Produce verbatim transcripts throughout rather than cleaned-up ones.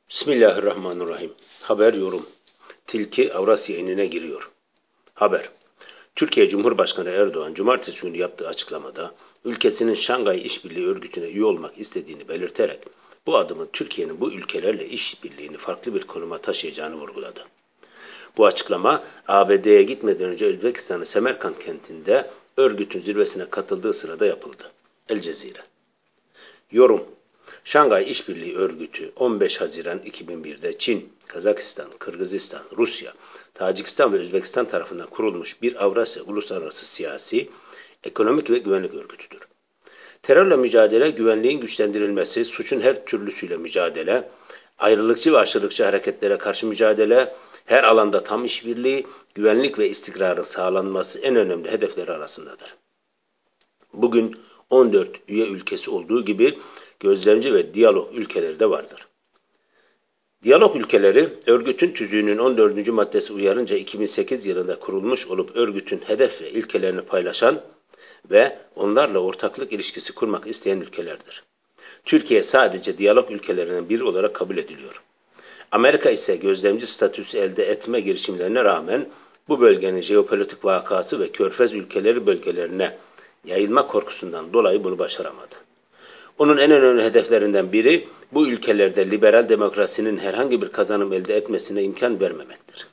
Bismillahirrahmanirrahim. Haber yorum. Tilki Avrasya enine giriyor. Haber. Türkiye Cumhurbaşkanı Erdoğan, cumartesi günü yaptığı açıklamada, ülkesinin Şangay İşbirliği Örgütü'ne üye olmak istediğini belirterek, bu adımın Türkiye'nin bu ülkelerle işbirliğini farklı bir konuma taşıyacağını vurguladı. Bu açıklama, A B D'ye gitmeden önce Özbekistan'ın Semerkant kentinde örgütün zirvesine katıldığı sırada yapıldı. El Cezire. Yorum. Şangay İşbirliği Örgütü on beş Haziran iki bin bir'de Çin, Kazakistan, Kırgızistan, Rusya, Tacikistan ve Özbekistan tarafından kurulmuş bir Avrasya Uluslararası Siyasi, Ekonomik ve Güvenlik Örgütüdür. Terörle mücadele, güvenliğin güçlendirilmesi, suçun her türlüsüyle mücadele, ayrılıkçı ve aşırılıkçı hareketlere karşı mücadele, her alanda tam işbirliği, güvenlik ve istikrarın sağlanması en önemli hedefleri arasındadır. Bugün on dört üye ülkesi olduğu gibi gözlemci ve diyalog ülkeleri de vardır. Diyalog ülkeleri, örgütün tüzüğünün on dördüncü maddesi uyarınca iki bin sekiz yılında kurulmuş olup örgütün hedef ve ilkelerini paylaşan ve onlarla ortaklık ilişkisi kurmak isteyen ülkelerdir. Türkiye sadece diyalog ülkelerinden biri olarak kabul ediliyor. Amerika ise gözlemci statüsü elde etme girişimlerine rağmen bu bölgenin jeopolitik vakası ve Körfez ülkeleri bölgelerine yayılma korkusundan dolayı bunu başaramadı. Onun en önemli hedeflerinden biri bu ülkelerde liberal demokrasinin herhangi bir kazanım elde etmesine imkan vermemektir.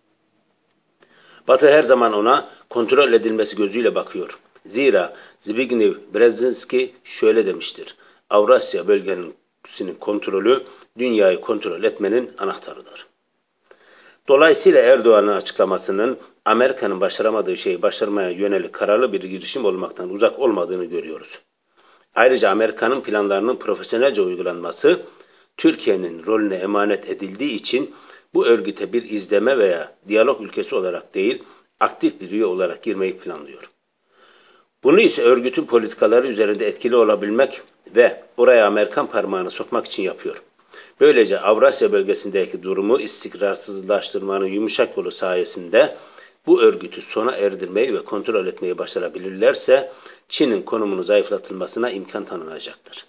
Batı her zaman ona kontrol edilmesi gözüyle bakıyor. Zira Zbigniew Brzezinski şöyle demiştir: Avrasya bölgesinin kontrolü dünyayı kontrol etmenin anahtarıdır. Dolayısıyla Erdoğan'ın açıklamasının Amerika'nın başaramadığı şeyi başarmaya yönelik kararlı bir girişim olmaktan uzak olmadığını görüyoruz. Ayrıca Amerika'nın planlarının profesyonelce uygulanması, Türkiye'nin rolüne emanet edildiği için bu örgüte bir izleme veya diyalog ülkesi olarak değil, aktif bir üye olarak girmeyi planlıyor. Bunu ise örgütün politikaları üzerinde etkili olabilmek ve oraya Amerikan parmağını sokmak için yapıyor. Böylece Avrasya bölgesindeki durumu istikrarsızlaştırmanın yumuşak yolu sayesinde bu örgütü sona erdirmeyi ve kontrol etmeyi başarabilirlerse Çin'in konumunu zayıflatılmasına imkan tanınacaktır.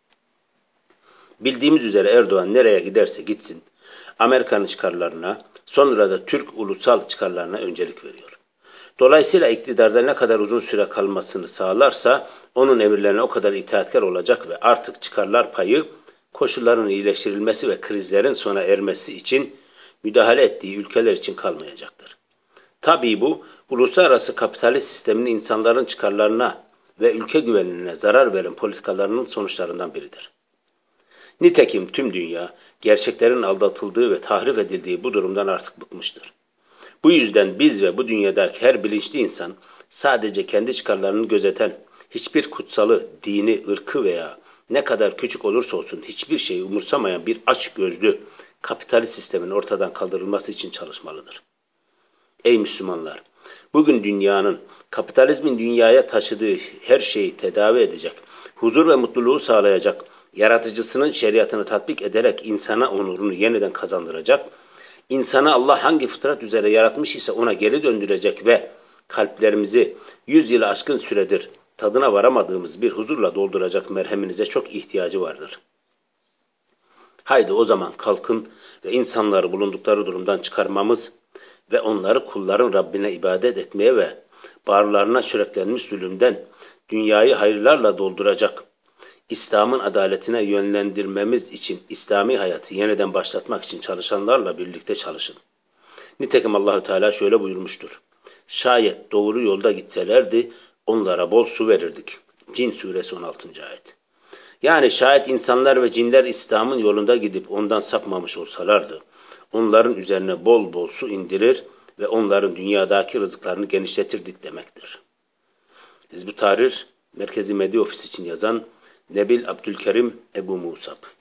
Bildiğimiz üzere Erdoğan nereye giderse gitsin, Amerika'nın çıkarlarına, sonra da Türk ulusal çıkarlarına öncelik veriyor. Dolayısıyla iktidarda ne kadar uzun süre kalmasını sağlarsa onun emirlerine o kadar itaatkar olacak ve artık çıkarlar payı, koşulların iyileştirilmesi ve krizlerin sona ermesi için müdahale ettiği ülkeler için kalmayacaktır. Tabii bu, uluslararası kapitalist sistemin insanların çıkarlarına ve ülke güvenliğine zarar veren politikalarının sonuçlarından biridir. Nitekim tüm dünya, gerçeklerin aldatıldığı ve tahrif edildiği bu durumdan artık bıkmıştır. Bu yüzden biz ve bu dünyadaki her bilinçli insan, sadece kendi çıkarlarını gözeten, hiçbir kutsalı, dini, ırkı veya ne kadar küçük olursa olsun hiçbir şeyi umursamayan bir açgözlü kapitalist sistemin ortadan kaldırılması için çalışmalıdır. Ey Müslümanlar! Bugün dünyanın, kapitalizmin dünyaya taşıdığı her şeyi tedavi edecek, huzur ve mutluluğu sağlayacak, yaratıcısının şeriatını tatbik ederek insana onurunu yeniden kazandıracak, insanı Allah hangi fıtrat üzere yaratmış ise ona geri döndürecek ve kalplerimizi yüz yılı aşkın süredir tadına varamadığımız bir huzurla dolduracak merheminize çok ihtiyacı vardır. Haydi o zaman kalkın ve insanları bulundukları durumdan çıkarmamız ve onları kulların Rabbine ibadet etmeye ve bağırlarına süreklenmiş zulümden dünyayı hayırlarla dolduracak, İslam'ın adaletine yönlendirmemiz için İslami hayatı yeniden başlatmak için çalışanlarla birlikte çalışın. Nitekim Allahü Teala şöyle buyurmuştur: şayet doğru yolda gitselerdi onlara bol su verirdik. Cin suresi on altıncı ayet. Yani şayet insanlar ve cinler İslam'ın yolunda gidip ondan sapmamış olsalardı, onların üzerine bol bol su indirir ve onların dünyadaki rızıklarını genişletirdik demektir. Hizb-ı Tahrir Merkezi Medya Ofisi için yazan Nebil Abdülkerim Ebu Musab.